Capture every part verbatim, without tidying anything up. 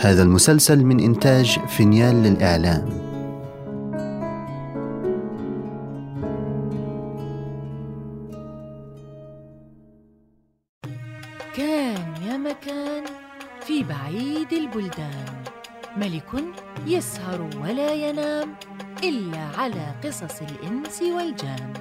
هذا المسلسل من إنتاج فينيال للإعلام. كان يا مكان في بعيد البلدان ملك يسهر ولا ينام إلا على قصص الإنس والجان.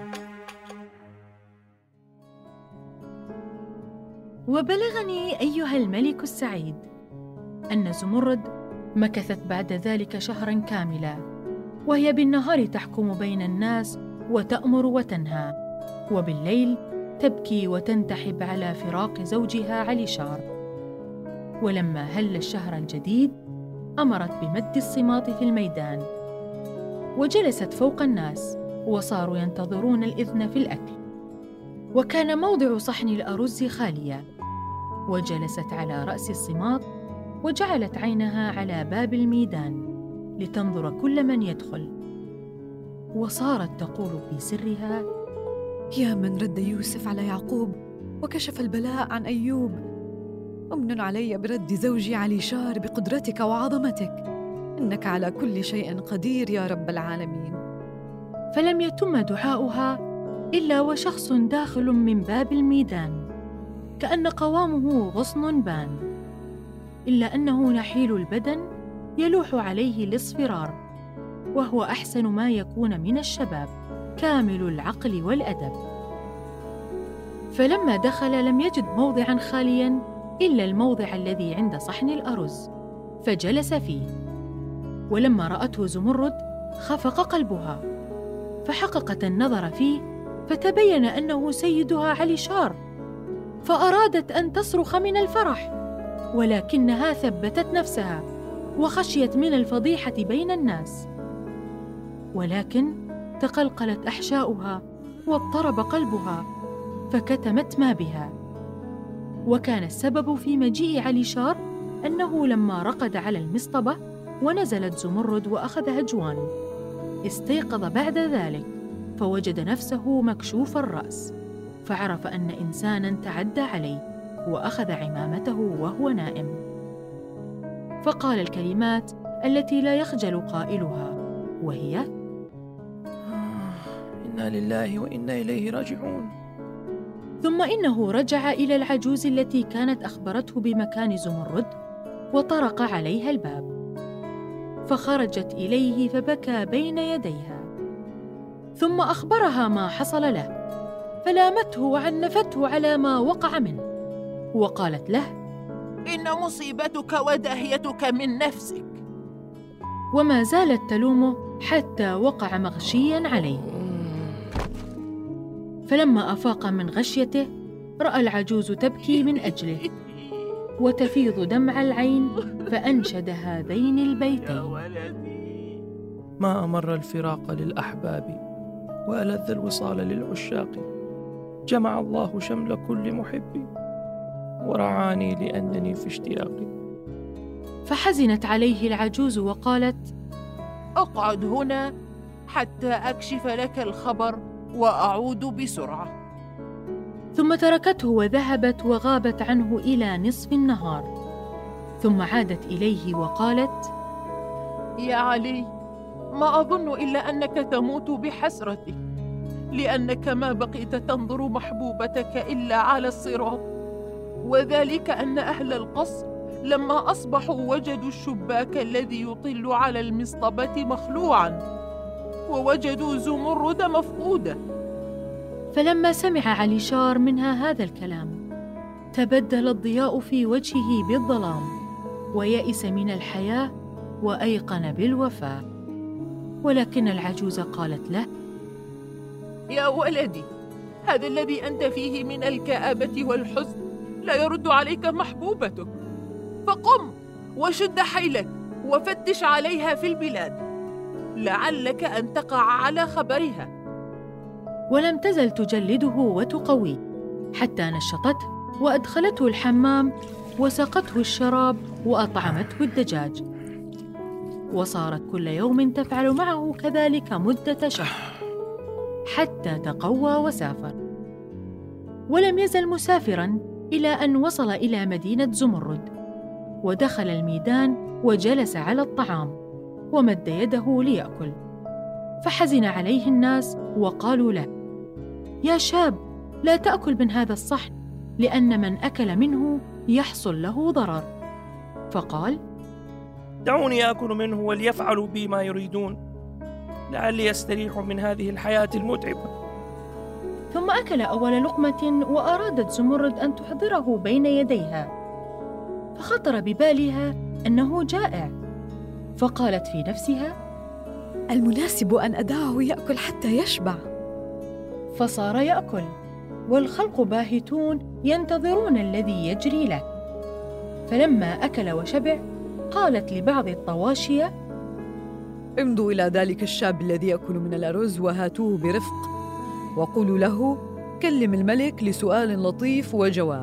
وبلغني أيها الملك السعيد أن زمرد مكثت بعد ذلك شهراً كاملاً، وهي بالنهار تحكم بين الناس وتأمر وتنهى، وبالليل تبكي وتنتحب على فراق زوجها عليشار. ولما هل الشهر الجديد أمرت بمد الصماط في الميدان، وجلست فوق الناس وصاروا ينتظرون الإذن في الأكل. وكان موضع صحن الأرز خاليا، وجلست على رأس الصماط وجعلت عينها على باب الميدان لتنظر كل من يدخل، وصارت تقول في سرها: يا من رد يوسف على يعقوب وكشف البلاء عن أيوب، أمن علي برد زوجي عليشار بقدرتك وعظمتك، إنك على كل شيء قدير يا رب العالمين. فلم يتم دعاؤها إلا وشخص داخل من باب الميدان كأن قوامه غصن بان، إلا أنه نحيل البدن يلوح عليه الاصفرار، وهو أحسن ما يكون من الشباب، كامل العقل والأدب. فلما دخل لم يجد موضعاً خالياً إلا الموضع الذي عند صحن الأرز، فجلس فيه. ولما رأته زمرد خفق قلبها، فحققت النظر فيه فتبين أنه سيدها عليشار، فأرادت أن تصرخ من الفرح، ولكنها ثبتت نفسها وخشيت من الفضيحة بين الناس. ولكن تقلقلت أحشاؤها واضطرب قلبها، فكتمت ما بها. وكان السبب في مجيء عليشار أنه لما رقد على المصطبة ونزلت زمرد وأخذ هجوان، استيقظ بعد ذلك فوجد نفسه مكشوف الرأس، فعرف أن إنساناً تعدى عليه وأخذ عمامته وهو نائم، فقال الكلمات التي لا يخجل قائلها، وهي: إنا لله وإنا إليه راجعون. ثم إنه رجع إلى العجوز التي كانت أخبرته بمكان زمرد، وطرق عليها الباب، فخرجت إليه فبكى بين يديها، ثم أخبرها ما حصل له، فلامته وعنفته على ما وقع منه، وقالت له: إن مصيبتك وداهيتك من نفسك. وما زالت تلومه حتى وقع مغشياً عليه. فلما أفاق من غشيته رأى العجوز تبكي من أجله وتفيض دمع العين، فأنشد هذين البيتين: ما أمر الفراق للأحباب وألذ الوصال للعشاق، جمع الله شمل كل محب ورعاني لأنني في اشتياقي. فحزنت عليه العجوز وقالت: أقعد هنا حتى أكشف لك الخبر وأعود بسرعة. ثم تركته وذهبت وغابت عنه إلى نصف النهار، ثم عادت إليه وقالت: يا علي، ما أظن إلا أنك تموت بحسرتك، لأنك ما بقيت تنظر محبوبتك إلا على الصراط، وذلك أن أهل القصر لما أصبحوا وجدوا الشباك الذي يطل على المصطبة مخلوعاً، ووجدوا زمرد مفقودة. فلما سمع عليشار منها هذا الكلام تبدل الضياء في وجهه بالظلام، ويئس من الحياة وأيقن بالوفاة. ولكن العجوز قالت له: يا ولدي، هذا الذي أنت فيه من الكآبة والحزن لا يرد عليك محبوبتك، فقم وشد حيلك وفتش عليها في البلاد، لعلك أن تقع على خبرها. ولم تزل تجلده وتقويه حتى نشطته وأدخلته الحمام وسقته الشراب وأطعمته الدجاج، وصارت كل يوم تفعل معه كذلك مدة شهر حتى تقوى وسافر. ولم يزل مسافراً إلى أن وصل إلى مدينة زمرد، ودخل الميدان وجلس على الطعام ومد يده ليأكل. فحزن عليه الناس وقالوا له: يا شاب، لا تأكل من هذا الصحن، لأن من أكل منه يحصل له ضرر. فقال: دعوني آكل منه وليفعلوا بي ما يريدون، لعلي أستريح من هذه الحياة المتعبة. ثم أكل أول لقمة، وأرادت زمرد أن تحضره بين يديها، فخطر ببالها أنه جائع، فقالت في نفسها: المناسب أن أدعه يأكل حتى يشبع. فصار يأكل، والخلق باهتون ينتظرون الذي يجري له. فلما أكل وشبع قالت لبعض الطواشية: امضوا إلى ذلك الشاب الذي يأكل من الأرز وهاتوه برفق، وقولوا له: كلم الملك لسؤال لطيف وجواب.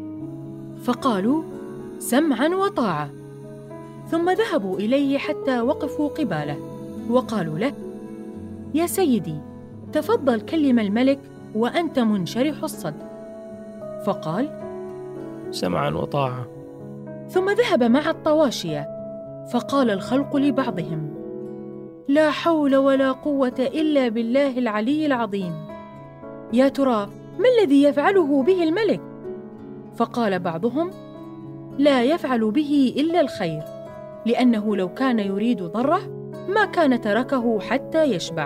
فقالوا: سمعاً وطاعة. ثم ذهبوا إليه حتى وقفوا قباله، وقالوا له: يا سيدي، تفضل كلم الملك وأنت منشرح الصدر. فقال: سمعاً وطاعة. ثم ذهب مع الطواشية، فقال الخلق لبعضهم: لا حول ولا قوة إلا بالله العلي العظيم، يا ترى ما الذي يفعله به الملك؟ فقال بعضهم: لا يفعل به إلا الخير، لأنه لو كان يريد ضره ما كان تركه حتى يشبع.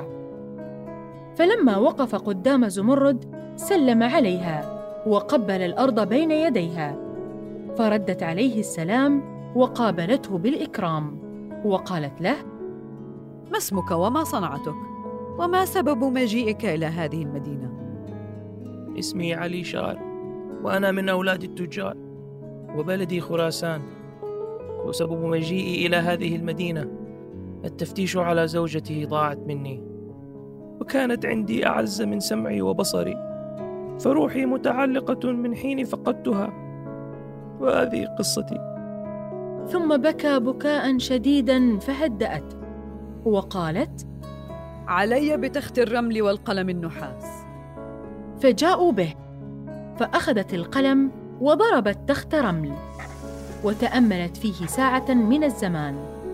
فلما وقف قدام زمرد سلم عليها وقبل الأرض بين يديها، فردت عليه السلام وقابلته بالإكرام، وقالت له: ما اسمك وما صنعتك؟ وما سبب مجيئك إلى هذه المدينة؟ اسمي علي شار، وأنا من أولاد التجار، وبلدي خراسان. وسبب مجيئي إلى هذه المدينة التفتيش على زوجتي ضاعت مني، وكانت عندي أعز من سمعي وبصري، فروحي متعلقة من حين فقدتها، وهذه قصتي. ثم بكى بكاء شديدا فهدأت، وقالت: علي بتخت الرمل والقلم النحاس. فجاءوا به، فأخذت القلم وضربت تخت رمل، وتأملت فيه ساعة من الزمان،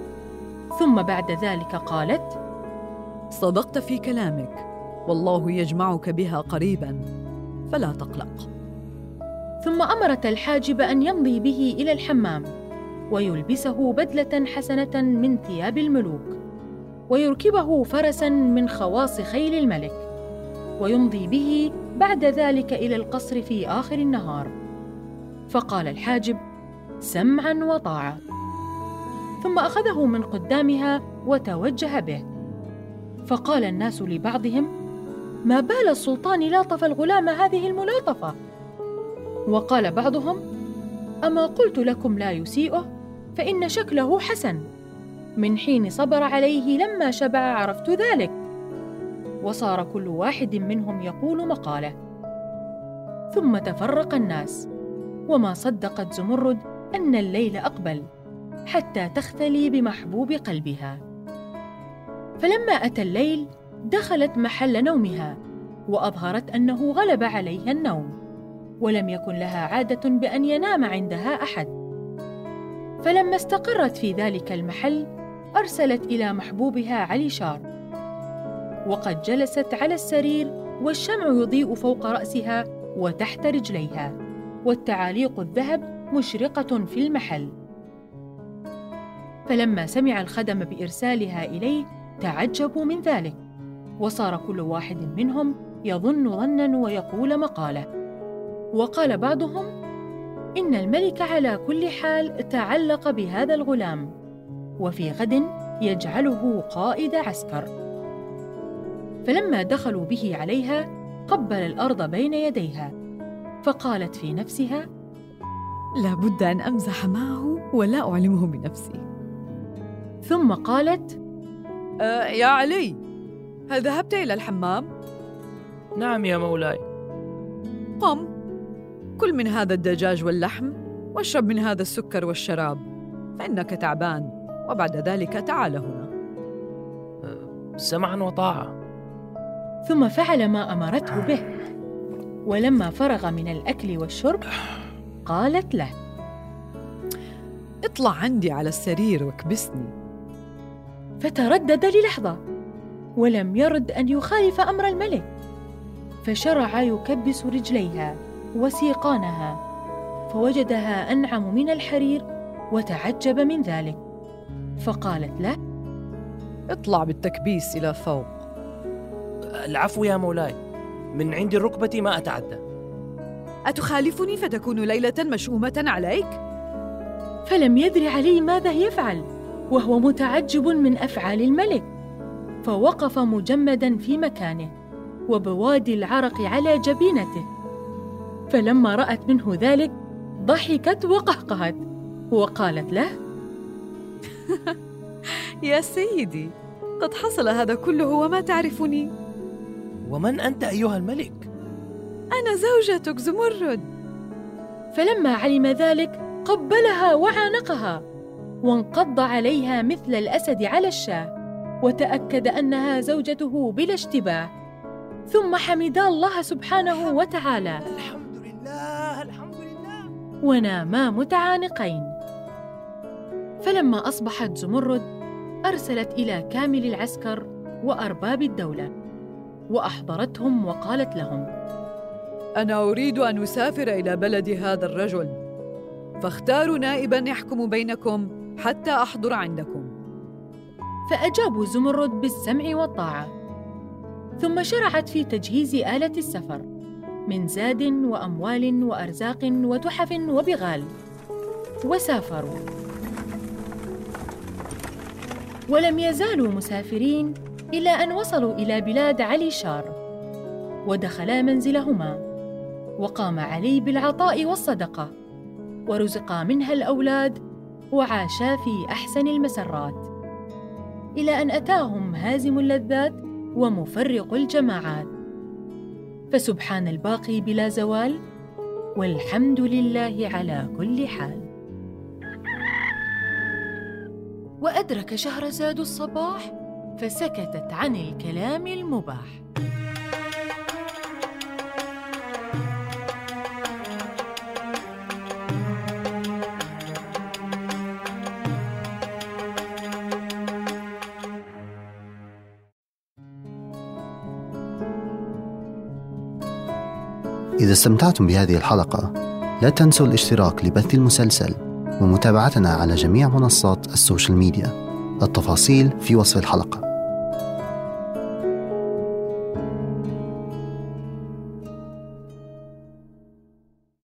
ثم بعد ذلك قالت: صدقت في كلامك، والله يجمعك بها قريبا، فلا تقلق. ثم أمرت الحاجب أن يمضي به إلى الحمام، ويلبسه بدلة حسنة من ثياب الملوك، ويركبه فرساً من خواص خيل الملك، ويمضي به بعد ذلك إلى القصر في آخر النهار. فقال الحاجب: سمعاً وطاعة. ثم أخذه من قدامها وتوجه به. فقال الناس لبعضهم: ما بال السلطان لاطف الغلام هذه الملاطفة؟ وقال بعضهم: أما قلت لكم لا يسيئه، فإن شكله حسن، من حين صبر عليه لما شبع عرفت ذلك. وصار كل واحد منهم يقول مقاله. ثم تفرق الناس، وما صدقت زمرد أن الليل أقبل حتى تختلي بمحبوب قلبها. فلما أتى الليل دخلت محل نومها، وأظهرت أنه غلب عليها النوم، ولم يكن لها عادة بأن ينام عندها أحد. فلما استقرت في ذلك المحل أرسلت إلى محبوبها علي شار، وقد جلست على السرير والشمع يضيء فوق رأسها وتحت رجليها، والتعاليق الذهب مشرقة في المحل. فلما سمع الخدم بإرسالها إليه تعجبوا من ذلك، وصار كل واحد منهم يظن ظناً ويقول مقاله. وقال بعضهم: إن الملك على كل حال تعلق بهذا الغلام، وفي غد يجعله قائد عسكر. فلما دخلوا به عليها قبل الأرض بين يديها، فقالت في نفسها: لا بد أن أمزح معه ولا أعلمه بنفسي. ثم قالت: أه يا علي، هل ذهبت إلى الحمام؟ نعم يا مولاي. قم، كل من هذا الدجاج واللحم، واشرب من هذا السكر والشراب، فإنك تعبان، وبعد ذلك تعال هنا. سمعاً وطاعة. ثم فعل ما أمرته به. ولما فرغ من الأكل والشرب قالت له: اطلع عندي على السرير واكبسني. فتردد للحظة ولم يرد أن يخالف أمر الملك، فشرع يكبس رجليها وسيقانها، فوجدها أنعم من الحرير وتعجب من ذلك، فقالت له: اطلع بالتكبيس إلى فوق. العفو يا مولاي، من عند الركبة ما أتعدى. أتخالفني فتكون ليلة مشؤومة عليك؟ فلم يدر علي ماذا يفعل وهو متعجب من أفعال الملك، فوقف مجمداً في مكانه وبوادي العرق على جبينته. فلما رأت منه ذلك ضحكت وقهقهت وقالت له: يا سيدي، قد حصل هذا كله وما تعرفني. ومن أنت أيها الملك؟ أنا زوجتك زمرد. فلما علم ذلك قبلها وعانقها وانقض عليها مثل الأسد على الشاة، وتأكد أنها زوجته بلا اشتباه، ثم حمدا الله سبحانه وتعالى. الحمد لله الحمد لله. وناما متعانقين. فلما أصبحت زمرد أرسلت إلى كامل العسكر وأرباب الدولة وأحضرتهم وقالت لهم: أنا أريد أن أسافر إلى بلد هذا الرجل، فاختاروا نائباً يحكم بينكم حتى أحضر عندكم. فأجابوا زمرد بالسمع والطاعة، ثم شرعت في تجهيز آلة السفر من زاد وأموال وأرزاق وتحف وبغال، وسافروا. ولم يزالوا مسافرين إلى أن وصلوا إلى بلاد علي شار، ودخلا منزلهما، وقام علي بالعطاء والصدقة، ورزقا منها الأولاد، وعاشا في أحسن المسرات، إلى أن أتاهم هازم اللذات ومفرق الجماعات. فسبحان الباقي بلا زوال، والحمد لله على كل حال. وأدرك شهرزاد الصباح فسكتت عن الكلام المباح. إذا استمتعتم بهذه الحلقة لا تنسوا الاشتراك لبث المسلسل ومتابعتنا على جميع منصات السوشيال ميديا. التفاصيل في وصف الحلقة.